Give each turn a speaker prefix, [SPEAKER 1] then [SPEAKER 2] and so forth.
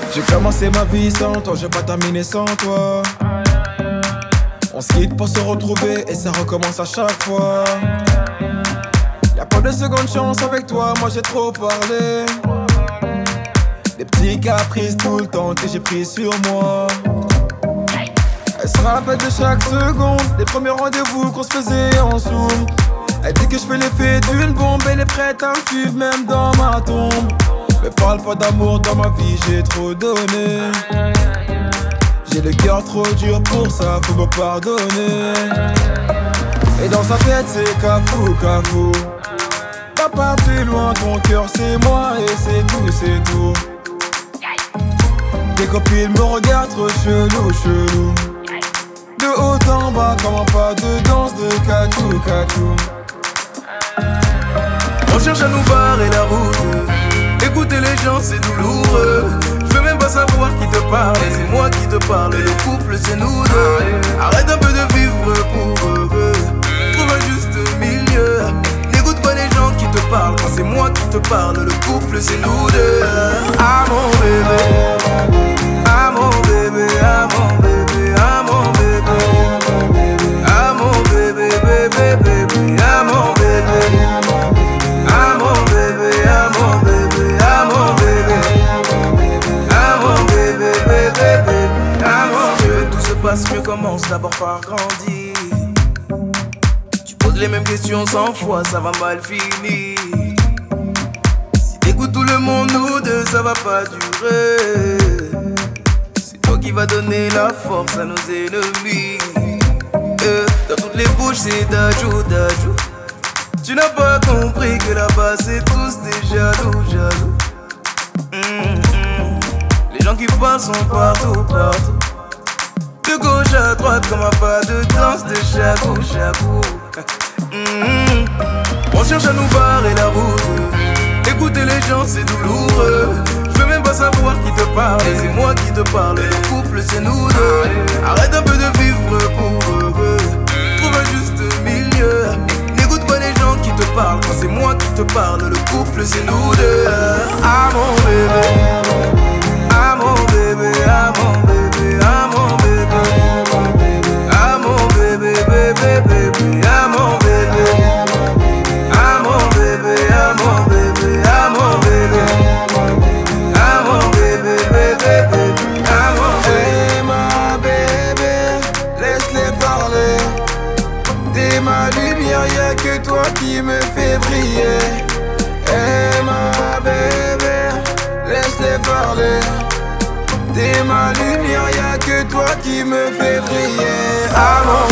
[SPEAKER 1] J'ai commencé ma vie sans toi, j'ai pas terminé sans toi. On se quitte pour se retrouver et ça recommence à chaque fois. Y'a pas de seconde chance avec toi, moi j'ai trop parlé. Des petits caprices tout le temps que j'ai pris sur moi. Elle se rappelle de chaque seconde, des premiers rendez-vous qu'on se faisait en zoom. Elle dit que je fais l'effet d'une bombe, elle est prête à me suivre même dans ma tombe. Mais parle pas d'amour dans ma vie, j'ai trop donné. J'ai le cœur trop dur pour ça, faut me pardonner. Et dans sa tête c'est cafou, cafou. Va pas plus loin, ton cœur c'est moi et c'est tout, c'est tout. Tes copines me regardent trop chelou, chelou. De haut en bas, comment pas de danse de catou, catou.
[SPEAKER 2] On cherche à nous barrer la route. Écouter les gens c'est douloureux. Je veux même pas savoir qui te parle, c'est moi qui te parle. Le couple c'est nous deux. Arrête un peu de vivre pour eux. Trouve un juste milieu. N'écoute pas les gens qui te parlent quand c'est moi qui te parle. Le couple c'est nous deux. Ah mon bébé, ah mon bébé, ah mon bébé, ah mon bébé, ah mon bébé, bébé, bébé, ah mon bébé, ah mon bébé, ah mon bébé, ah mon bébé, ah mon bébé, bébé, bébé, ah mon bébé. Tout se passe mieux, commence d'abord par grandir. Tu poses les mêmes questions 100 fois, ça va mal finir. Si t'écoutes tout le monde, nous deux, ça va pas durer. C'est toi qui va donner la force à nos ennemis. Dans toutes les bouches, c'est d'ajou, d'ajou. Tu n'as pas compris que là-bas, c'est tous des jaloux, jaloux. Les gens qui parlent sont partout, partout. De gauche à droite, comme un pas de danse de chabou, chabou. On cherche à nous barrer la route. Écouter les gens, c'est douloureux. Je veux même pas savoir qui te parle, c'est moi qui te parle. Le couple, c'est nous deux. Arrête un peu de vivre pour eux. Trouve un juste milieu. N'écoute pas les gens qui te parlent quand c'est moi qui te parle. Le couple, c'est nous deux. Ah mon bébé, ah mon bébé, ah mon bébé, ah mon bébé, ah mon bébé, bébé, bébé, ah mon bébé, ah mon bébé, ah mon bébé, ah mon bébé, ah mon bébé, bébé, bébé, ah mon bébé.
[SPEAKER 1] Hey ma bébé, laisse-les parler. T'es ma lumière, y'a que toi qui me fait briller. Hey ma bébé, laisse-les parler. T'es ma lumière, y'a que toi qui me fait briller. Ah mon